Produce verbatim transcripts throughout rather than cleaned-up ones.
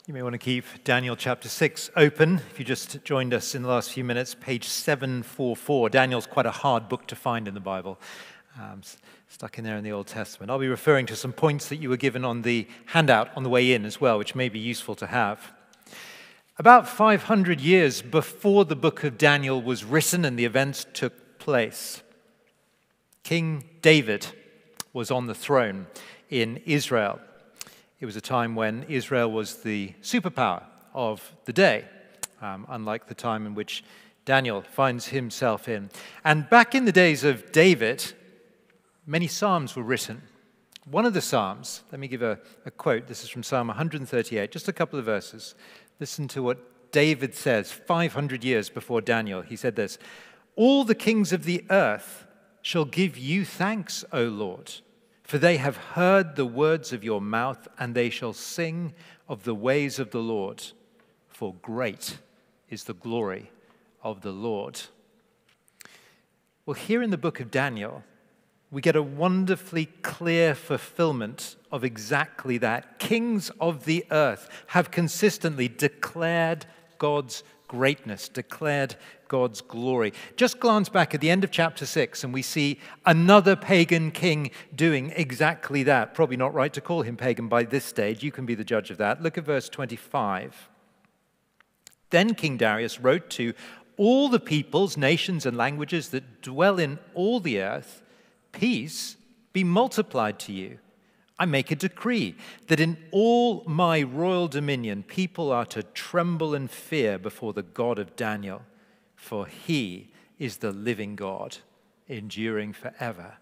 You may want to keep Daniel chapter six open. If you just joined us in the last few minutes, page seven forty-four. Daniel's quite a hard book to find in the Bible, um, stuck in there in the Old Testament. I'll be referring to some points that you were given on the handout on the way in as well, which may be useful to have. About five hundred years before the book of Daniel was written and the events took place, King David was on the throne in Israel. It was a time when Israel was the superpower of the day, um, unlike the time in which Daniel finds himself in. And back in the days of David, many psalms were written. One of the psalms, let me give a, a quote. This is from Psalm one thirty-eight, just a couple of verses. Listen to what David says five hundred years before Daniel. He said this: "All the kings of the earth shall give you thanks, O Lord, for they have heard the words of your mouth, and they shall sing of the ways of the Lord, for great is the glory of the Lord." Well, here in the book of Daniel, we get a wonderfully clear fulfillment of exactly that. Kings of the earth have consistently declared God's greatness, declared God's glory. Just glance back at the end of chapter six and we see another pagan king doing exactly that. Probably not right to call him pagan by this stage. You can be the judge of that. Look at verse twenty-five. "Then King Darius wrote to all the peoples, nations, and languages that dwell in all the earth, 'Peace be multiplied to you. I make a decree that in all my royal dominion people are to tremble and fear before the God of Daniel, for he is the living God, enduring forever.'"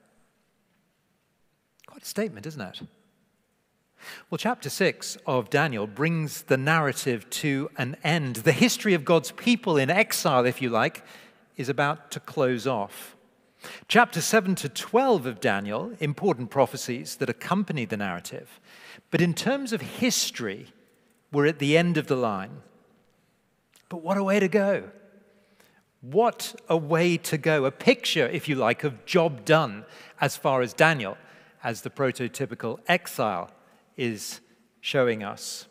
Quite a statement, isn't it? Well, chapter six of Daniel brings the narrative to an end. The history of God's people in exile, if you like, is about to close off. Chapter seven to twelve of Daniel, important prophecies that accompany the narrative. But in terms of history, we're at the end of the line. But what a way to go. What a way to go. A picture, if you like, of job done as far as Daniel, as the prototypical exile, is showing us.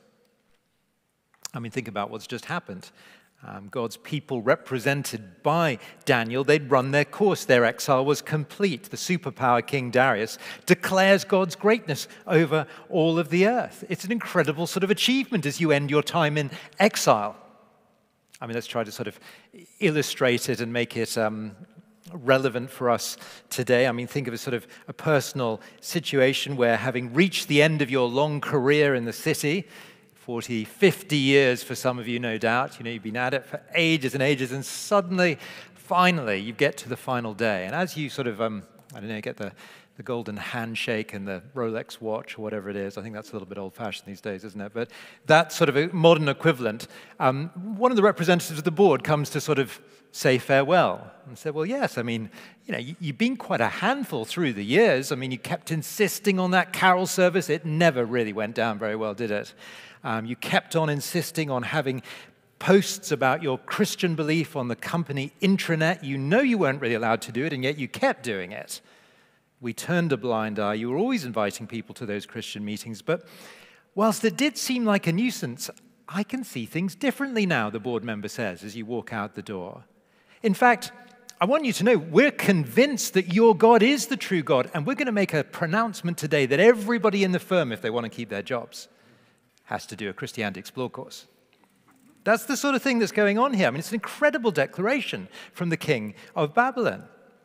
I mean, think about what's just happened. Um, God's people represented by Daniel, they'd run their course. Their exile was complete. The superpower King Darius declares God's greatness over all of the earth. It's an incredible sort of achievement as you end your time in exile. I mean, let's try to sort of illustrate it and make it um, relevant for us today. I mean, think of a sort of a personal situation where, having reached the end of your long career in the city, forty, fifty years for some of you, no doubt. You know, you've been at it for ages and ages, and suddenly, finally, you get to the final day. And as you sort of, um, I don't know, get the, the golden handshake and the Rolex watch or whatever it is, I think that's a little bit old-fashioned these days, isn't it? But that sort of a modern equivalent, um, one of the representatives of the board comes to sort of say farewell and say, well, yes, I mean, you know, you, you've been quite a handful through the years. I mean, you kept insisting on that carol service. It never really went down very well, did it? Um, you kept on insisting on having posts about your Christian belief on the company intranet. You know you weren't really allowed to do it, and yet you kept doing it. We turned a blind eye. You were always inviting people to those Christian meetings. But whilst it did seem like a nuisance, I can see things differently now, the board member says, as you walk out the door. In fact, I want you to know we're convinced that your God is the true God, and we're going to make a pronouncement today that everybody in the firm, if they want to keep their jobs, has to do a Christianity Explored course. That's the sort of thing that's going on here. I mean, it's an incredible declaration from the king of Babylon.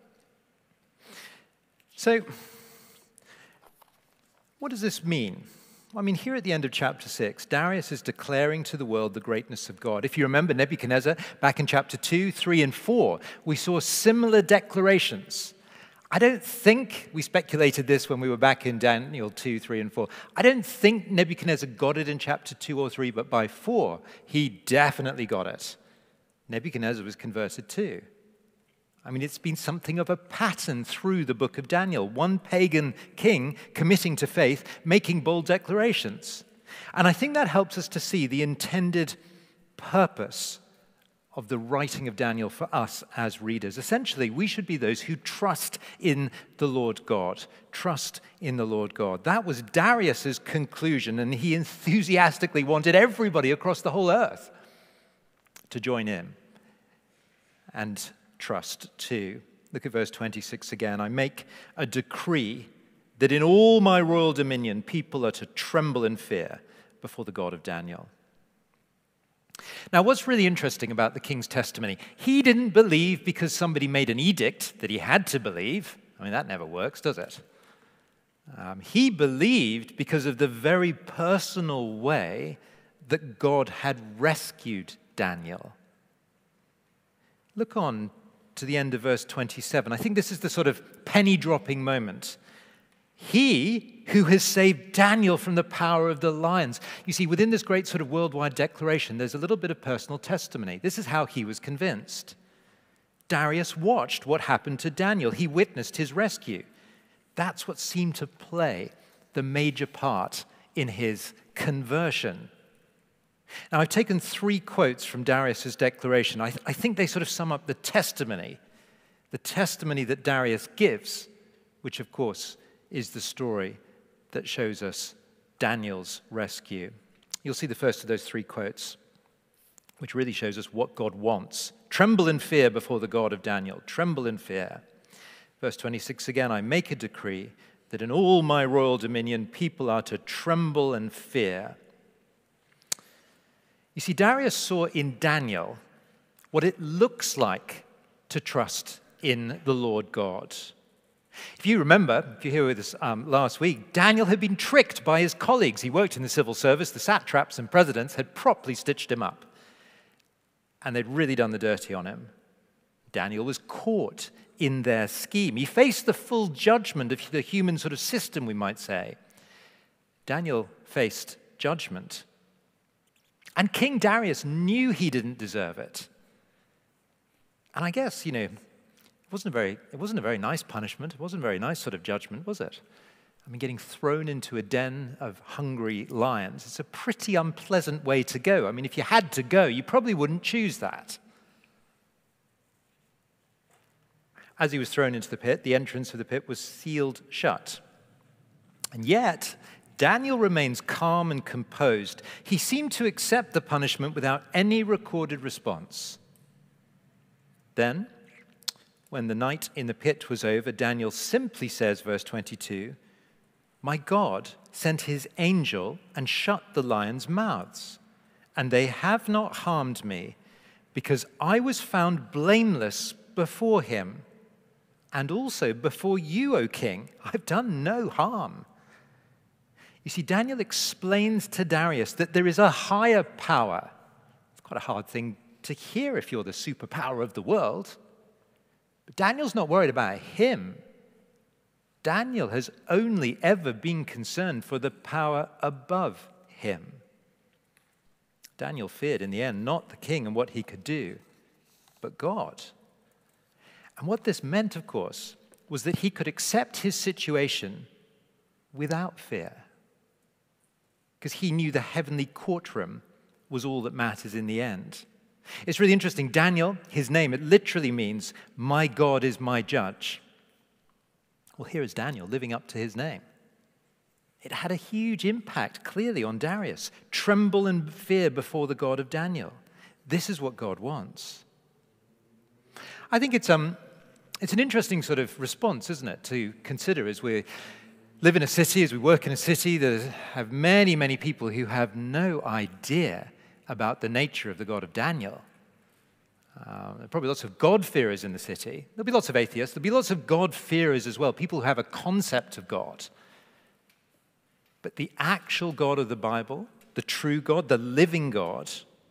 So, what does this mean? I mean, here at the end of chapter six, Darius is declaring to the world the greatness of God. If you remember Nebuchadnezzar, back in chapter two, three, and four, we saw similar declarations. I don't think, we speculated this when we were back in Daniel two, three, and four. I don't think Nebuchadnezzar got it in chapter two or three, but by four, he definitely got it. Nebuchadnezzar was converted too. I mean, it's been something of a pattern through the book of Daniel. One pagan king committing to faith, making bold declarations. And I think that helps us to see the intended purpose of the writing of Daniel for us as readers. Essentially, we should be those who trust in the Lord God. Trust in the Lord God. That was Darius's conclusion, and he enthusiastically wanted everybody across the whole earth to join in and trust too. Look at verse twenty-six again. I make a decree that in all my royal dominion people are to tremble in fear before the God of Daniel. Now, what's really interesting about the king's testimony, he didn't believe because somebody made an edict that he had to believe. I mean, that never works, does it? Um, he believed because of the very personal way that God had rescued Daniel. Look on to the end of verse twenty-seven. I think this is the sort of penny-dropping moment. He who has saved Daniel from the power of the lions. You see, within this great sort of worldwide declaration, there's a little bit of personal testimony. This is how he was convinced. Darius watched what happened to Daniel. He witnessed his rescue. That's what seemed to play the major part in his conversion. Now, I've taken three quotes from Darius's declaration. I, th- I think they sort of sum up the testimony, the testimony that Darius gives, which, of course, is the story that shows us Daniel's rescue. You'll see the first of those three quotes, which really shows us what God wants. Tremble in fear before the God of Daniel. Tremble in fear. Verse twenty-six again, I make a decree that in all my royal dominion people are to tremble and fear. You see, Darius saw in Daniel what it looks like to trust in the Lord God. If you remember, if you were here with us um, last week, Daniel had been tricked by his colleagues. He worked in the civil service. The satraps and presidents had properly stitched him up. And they'd really done the dirty on him. Daniel was caught in their scheme. He faced the full judgment of the human sort of system, we might say. Daniel faced judgment. And King Darius knew he didn't deserve it. And I guess, you know, It wasn't, a very, it wasn't a very nice punishment. It wasn't a very nice sort of judgment, was it? I mean, getting thrown into a den of hungry lions, it's a pretty unpleasant way to go. I mean, if you had to go, you probably wouldn't choose that. As he was thrown into the pit, the entrance of the pit was sealed shut. And yet, Daniel remains calm and composed. He seemed to accept the punishment without any recorded response. Then, when the night in the pit was over, Daniel simply says, verse twenty-two, my God sent his angel and shut the lions' mouths, and they have not harmed me, because I was found blameless before him, and also before you, O king. I've done no harm. You see, Daniel explains to Darius that there is a higher power. It's quite a hard thing to hear if you're the superpower of the world. But Daniel's not worried about him. Daniel has only ever been concerned for the power above him. Daniel feared in the end not the king and what he could do, but God. And what this meant, of course, was that he could accept his situation without fear, because he knew the heavenly courtroom was all that matters in the end. It's really interesting. Daniel, his name, it literally means, my God is my judge. Well, here is Daniel living up to his name. It had a huge impact, clearly, on Darius. Tremble and fear before the God of Daniel. This is what God wants. I think it's, um, it's an interesting sort of response, isn't it, to consider as we live in a city, as we work in a city that have many, many people who have no idea about the nature of the God of Daniel. Uh, there are probably lots of God-fearers in the city. There'll be lots of atheists. There'll be lots of God-fearers as well, people who have a concept of God. But the actual God of the Bible, the true God, the living God,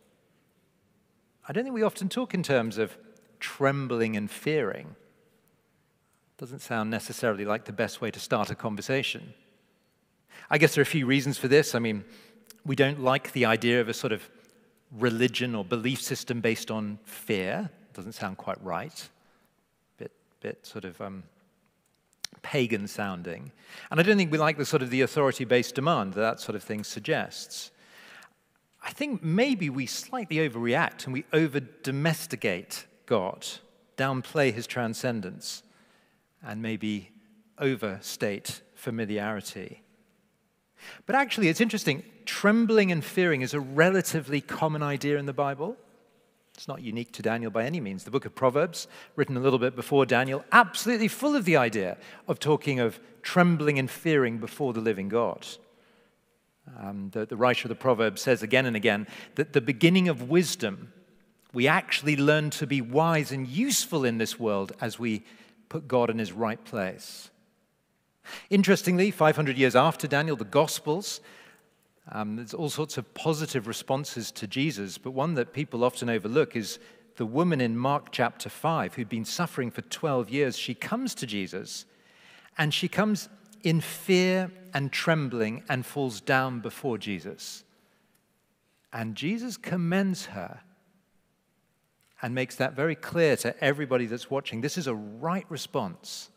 I don't think we often talk in terms of trembling and fearing. Doesn't sound necessarily like the best way to start a conversation. I guess there are a few reasons for this. I mean, we don't like the idea of a sort of religion or belief system based on fear. Doesn't sound quite right. Bit, bit sort of um, pagan sounding. And I don't think we like the sort of the authority-based demand that that sort of thing suggests. I think maybe we slightly overreact and we over-domesticate God, downplay his transcendence, and maybe overstate familiarity. But actually, it's interesting. Trembling and fearing is a relatively common idea in the Bible. It's not unique to Daniel by any means. The book of Proverbs, written a little bit before Daniel, absolutely full of the idea of talking of trembling and fearing before the living God. Um, the, the writer of the Proverbs says again and again that the beginning of wisdom, we actually learn to be wise and useful in this world as we put God in his right place. Interestingly, five hundred years after Daniel, the Gospels, um, there's all sorts of positive responses to Jesus, but one that people often overlook is the woman in Mark chapter five who'd been suffering for twelve years. She comes to Jesus, and she comes in fear and trembling and falls down before Jesus. And Jesus commends her and makes that very clear to everybody that's watching. This is a right response.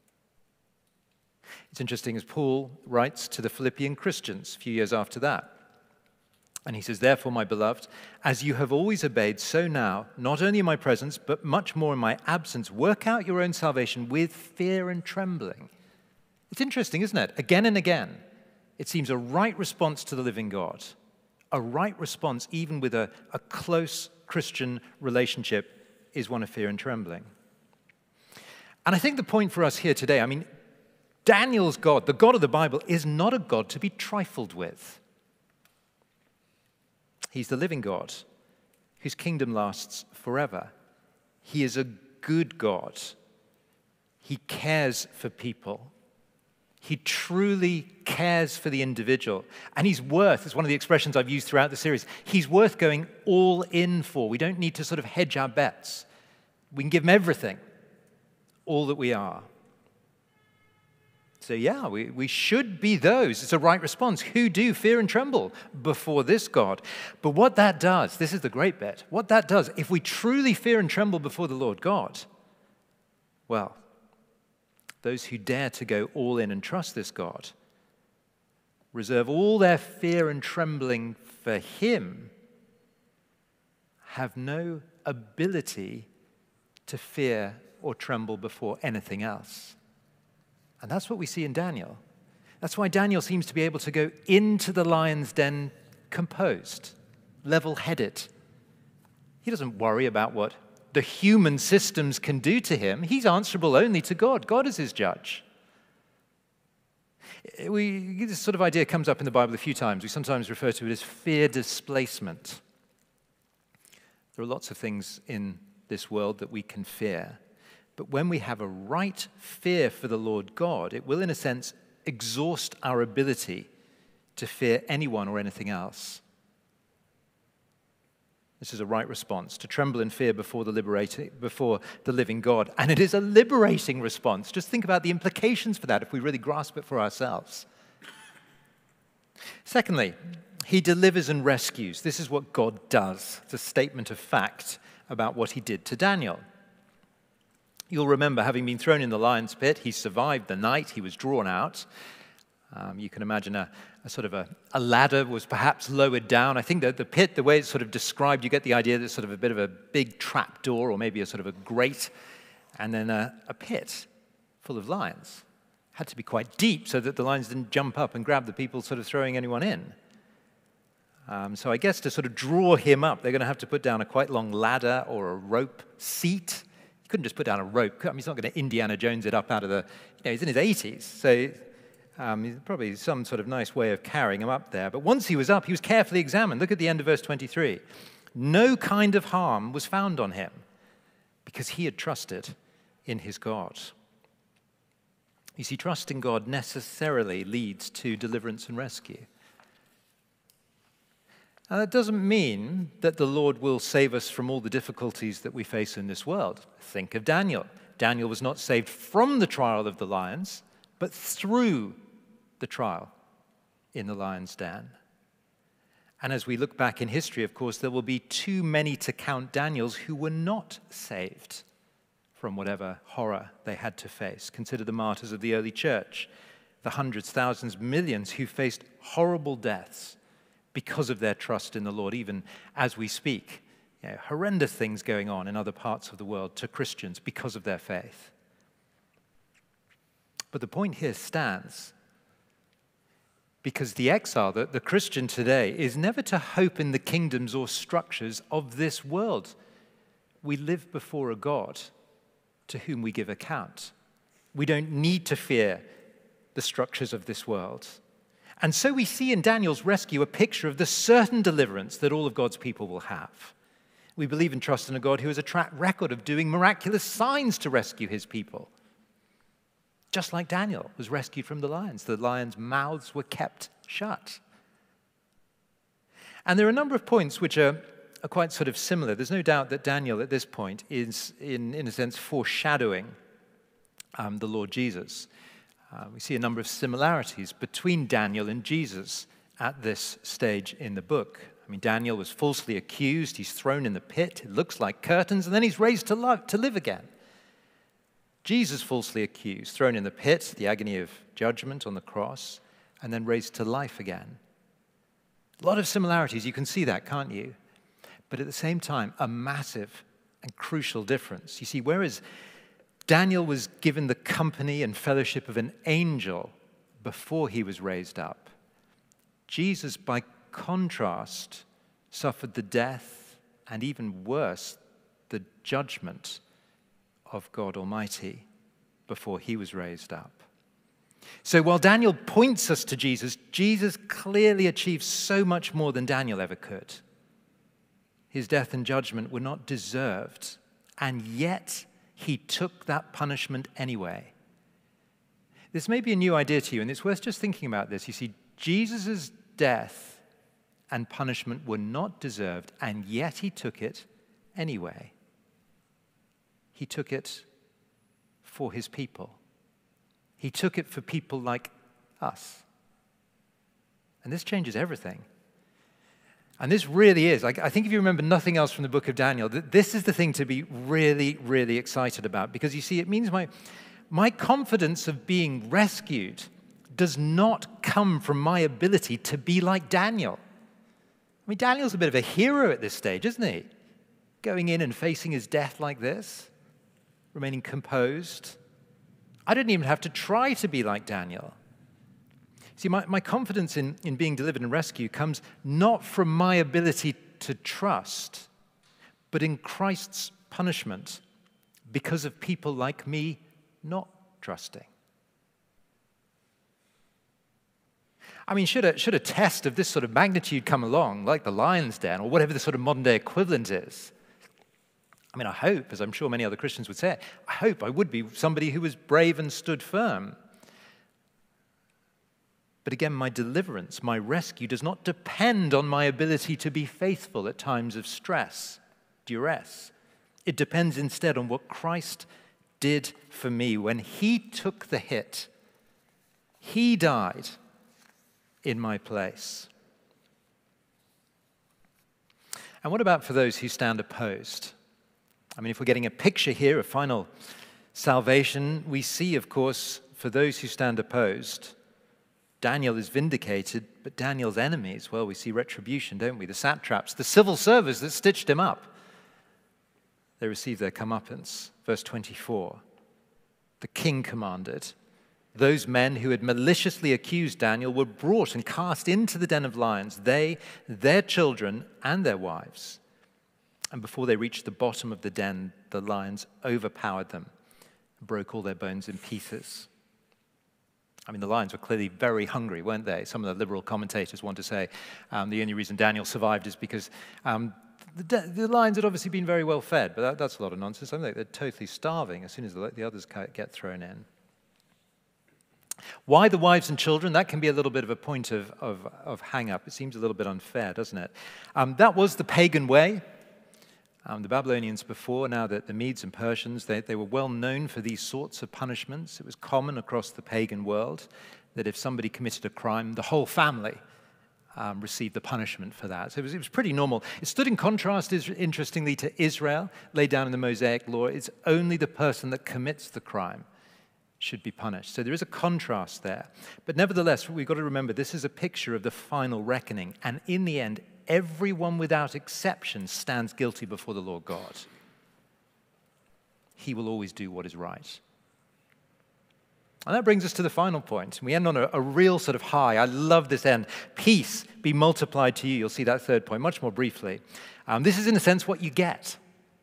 It's interesting as Paul writes to the Philippian Christians a few years after that. And he says, "Therefore, my beloved, as you have always obeyed, so now, not only in my presence, but much more in my absence, work out your own salvation with fear and trembling." It's interesting, isn't it? Again and again, it seems a right response to the living God, a right response even with a, a close Christian relationship is one of fear and trembling. And I think the point for us here today, I mean, Daniel's God, the God of the Bible, is not a God to be trifled with. He's the living God whose kingdom lasts forever. He is a good God. He cares for people. He truly cares for the individual. And he's worth, it's one of the expressions I've used throughout the series, he's worth going all in for. We don't need to sort of hedge our bets. We can give him everything, all that we are. So yeah, we, we should be those, it's a right response, who do fear and tremble before this God. But what that does, this is the great bit, what that does, if we truly fear and tremble before the Lord God, well, those who dare to go all in and trust this God, reserve all their fear and trembling for him, have no ability to fear or tremble before anything else. And that's what we see in Daniel. That's why Daniel seems to be able to go into the lion's den composed, level-headed. He doesn't worry about what the human systems can do to him. He's answerable only to God. God is his judge. We, this sort of idea comes up in the Bible a few times. We sometimes refer to it as fear displacement. There are lots of things in this world that we can fear. But when we have a right fear for the Lord God, it will, in a sense, exhaust our ability to fear anyone or anything else. This is a right response, to tremble in fear before the liberating, before the living God. And it is a liberating response. Just think about the implications for that if we really grasp it for ourselves. Secondly, he delivers and rescues. This is what God does. It's a statement of fact about what he did to Daniel. You'll remember, having been thrown in the lion's pit, he survived the night, he was drawn out. Um, you can imagine a, a sort of a, a ladder was perhaps lowered down. I think that the pit, the way it's sort of described, you get the idea that it's sort of a bit of a big trap door or maybe a sort of a grate, and then a, a pit full of lions. Had to be quite deep so that the lions didn't jump up and grab the people sort of throwing anyone in. Um, so I guess to sort of draw him up, they're going to have to put down a quite long ladder or a rope seat. You couldn't just put down a rope. I mean, he's not going to Indiana Jones it up out of the, you know, he's in his eighties. So um, probably some sort of nice way of carrying him up there. But once he was up, he was carefully examined. Look at the end of verse twenty-three. No kind of harm was found on him because he had trusted in his God. You see, trust in God necessarily leads to deliverance and rescue. Now, that doesn't mean that the Lord will save us from all the difficulties that we face in this world. Think of Daniel. Daniel was not saved from the trial of the lions, but through the trial in the lion's den. And as we look back in history, of course, there will be too many to count Daniels who were not saved from whatever horror they had to face. Consider the martyrs of the early church, the hundreds, thousands, millions who faced horrible deaths because of their trust in the Lord, even as we speak. You know, horrendous things going on in other parts of the world to Christians because of their faith. But the point here stands, because the exile, the, the Christian today, is never to hope in the kingdoms or structures of this world. We live before a God to whom we give account. We don't need to fear the structures of this world. And so we see in Daniel's rescue a picture of the certain deliverance that all of God's people will have. We believe and trust in a God who has a track record of doing miraculous signs to rescue his people. Just like Daniel was rescued from the lions. The lions' mouths were kept shut. And there are a number of points which are, are quite sort of similar. There's no doubt that Daniel at this point is, in, in a sense, foreshadowing um, the Lord Jesus. Uh, we see a number of similarities between Daniel and Jesus at this stage in the book. I mean, Daniel was falsely accused. He's thrown in the pit. It looks like curtains, and then he's raised to, love, to live again. Jesus falsely accused, thrown in the pit, the agony of judgment on the cross, and then raised to life again. A lot of similarities. You can see that, can't you? But at the same time, a massive and crucial difference. You see, whereas Daniel was given the company and fellowship of an angel before he was raised up, Jesus, by contrast, suffered the death and, even worse, the judgment of God Almighty before he was raised up. So while Daniel points us to Jesus, Jesus clearly achieved so much more than Daniel ever could. His death and judgment were not deserved, and yet he took that punishment anyway. This may be a new idea to you, and it's worth just thinking about this. You see, Jesus' death and punishment were not deserved, and yet he took it anyway. He took it for his people. He took it for people like us. And this changes everything. And this really is, I think if you remember nothing else from the book of Daniel, this is the thing to be really, really excited about. Because you see, it means my, my confidence of being rescued does not come from my ability to be like Daniel. I mean, Daniel's a bit of a hero at this stage, isn't he? Going in and facing his death like this, remaining composed. I didn't even have to try to be like Daniel. See, my, my confidence in, in being delivered and rescued comes not from my ability to trust, but in Christ's punishment because of people like me not trusting. I mean, should a, should a test of this sort of magnitude come along, like the lion's den, or whatever the sort of modern-day equivalent is, I mean, I hope, as I'm sure many other Christians would say, I hope I would be somebody who was brave and stood firm. But again, my deliverance, my rescue, does not depend on my ability to be faithful at times of stress, duress. It depends instead on what Christ did for me when he took the hit. He died in my place. And what about for those who stand opposed? I mean, if we're getting a picture here of final salvation, we see, of course, for those who stand opposed, Daniel is vindicated, but Daniel's enemies, well, we see retribution, don't we? The satraps, the civil servers that stitched him up, they receive their comeuppance. Verse twenty-four, the king commanded. Those men who had maliciously accused Daniel were brought and cast into the den of lions, they, their children, and their wives. And before they reached the bottom of the den, the lions overpowered them and broke all their bones in pieces. I mean, the lions were clearly very hungry, weren't they? Some of the liberal commentators want to say um, the only reason Daniel survived is because um, the, the lions had obviously been very well fed, but that, that's a lot of nonsense. I think they're totally starving as soon as the, the others get thrown in. Why the wives and children? That can be a little bit of a point of, of, of hang-up. It seems a little bit unfair, doesn't it? Um, that was the pagan way. Um, the Babylonians before, now that the Medes and Persians, they, they were well known for these sorts of punishments. It was common across the pagan world that if somebody committed a crime, the whole family um, received the punishment for that. So it was, it was pretty normal. It stood in contrast, interestingly, to Israel, laid down in the Mosaic law. It's only the person that commits the crime should be punished. So there is a contrast there. But nevertheless, we've got to remember this is a picture of the final reckoning. And in the end, everyone without exception stands guilty before the Lord God. He will always do what is right. And that brings us to the final point. We end on a, a real sort of high. I love this end. Peace be multiplied to you. You'll see that third point much more briefly. Um, this is, in a sense, what you get.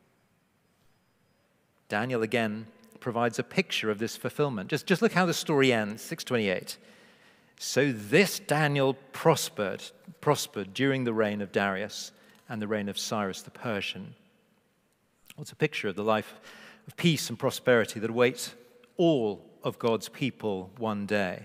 Daniel, again, provides a picture of this fulfillment. Just, just look how the story ends, six twenty-eight. So this Daniel prospered, prospered during the reign of Darius and the reign of Cyrus the Persian. Well, it's a picture of the life of peace and prosperity that awaits all of God's people one day.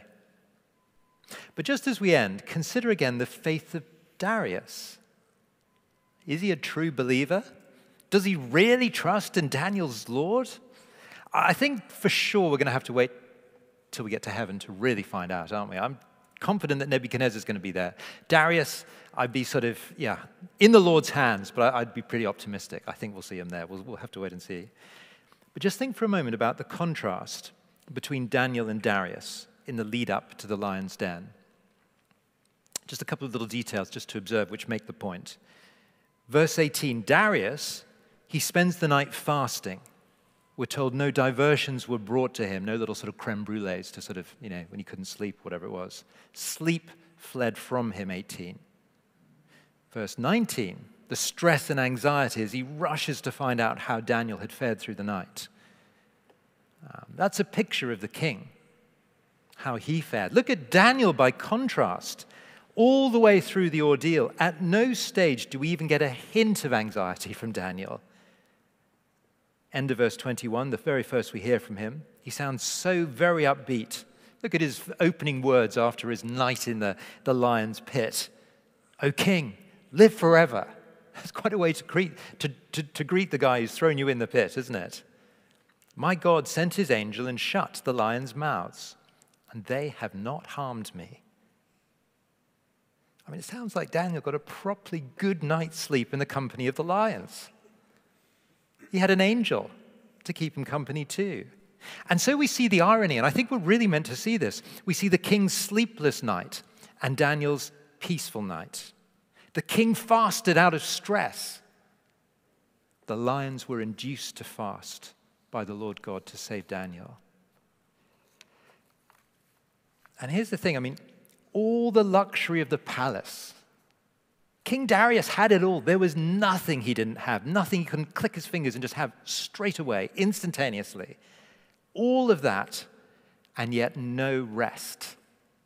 But just as we end, consider again the faith of Darius. Is he a true believer? Does he really trust in Daniel's Lord? I think for sure we're going to have to wait till we get to heaven to really find out, aren't we? I'm confident that Nebuchadnezzar is going to be there. Darius, I'd be sort of, yeah, in the Lord's hands, but I'd be pretty optimistic. I think we'll see him there. We'll, we'll have to wait and see. But just think for a moment about the contrast between Daniel and Darius in the lead up to the lion's den. Just a couple of little details just to observe which make the point. Verse eighteen, Darius, he spends the night fasting. We're told no diversions were brought to him, no little sort of creme brulees to sort of, you know, when he couldn't sleep, whatever it was. Sleep fled from him, eighteen. Verse nineteen, the stress and anxiety as he rushes to find out how Daniel had fared through the night. Um, that's a picture of the king, how he fared. Look at Daniel by contrast. All the way through the ordeal, at no stage do we even get a hint of anxiety from Daniel. End of verse twenty-one, the very first we hear from him. He sounds so very upbeat. Look at his opening words after his night in the, the lion's pit. O king, live forever. That's quite a way to greet, to, to, to greet the guy who's thrown you in the pit, isn't it? My God sent his angel and shut the lions' mouths, and they have not harmed me. I mean, it sounds like Daniel got a properly good night's sleep in the company of the lions. He had an angel to keep him company too. And so we see the irony, and I think we're really meant to see this. We see the king's sleepless night and Daniel's peaceful night. The king fasted out of stress. The lions were induced to fast by the Lord God to save Daniel. And here's the thing, I mean, all the luxury of the palace. King Darius had it all. There was nothing he didn't have, nothing he couldn't click his fingers and just have straight away, instantaneously. All of that, and yet no rest.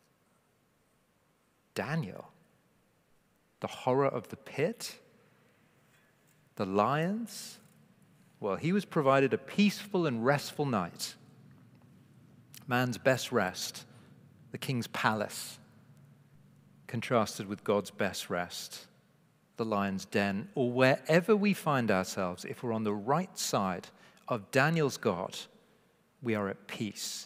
Daniel, the horror of the pit, the lions, well, he was provided a peaceful and restful night. Man's best rest, the king's palace, contrasted with God's best rest, the lion's den, or wherever we find ourselves, if we're on the right side of Daniel's God, we are at peace.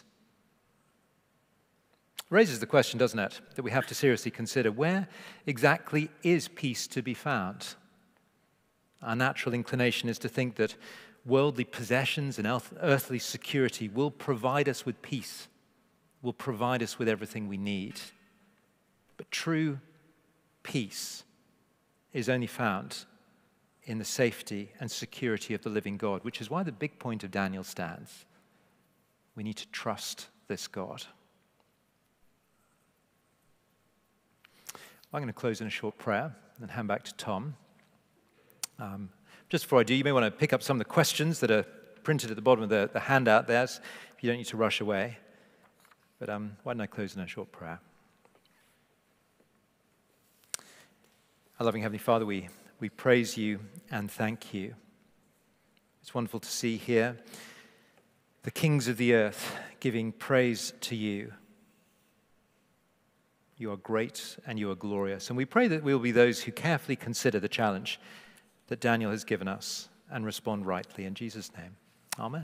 It raises the question, doesn't it, that we have to seriously consider, where exactly is peace to be found? Our natural inclination is to think that worldly possessions and earthly security will provide us with peace, will provide us with everything we need. But true peace is only found in the safety and security of the living God, which is why the big point of Daniel stands. We need to trust this God. I'm going to close in a short prayer and hand back to Tom. Um, just before I do, you may want to pick up some of the questions that are printed at the bottom of the, the handout there. So you don't need to rush away. But um, why don't I close in a short prayer? Our loving Heavenly Father, we, we praise you and thank you. It's wonderful to see here the kings of the earth giving praise to you. You are great and you are glorious. And we pray that we will be those who carefully consider the challenge that Daniel has given us and respond rightly. In Jesus' name, amen.